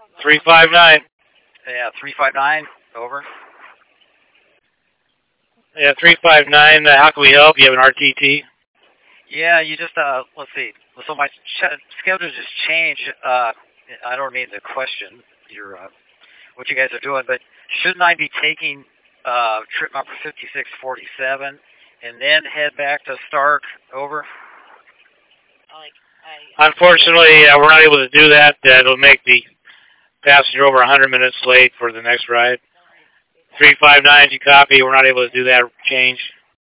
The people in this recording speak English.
359. Yeah, 359. Over. Yeah, 359. How can we help? You have an RTT? Yeah, you just let's see. So my schedule just changed. I don't mean to question your what you guys are doing, but shouldn't I be taking trip number 5647 and then head back to Stark? Over. Unfortunately, we're not able to do that. It'll make the passenger over 100 minutes late for the next ride. 359, you copy. We're not able to do that change.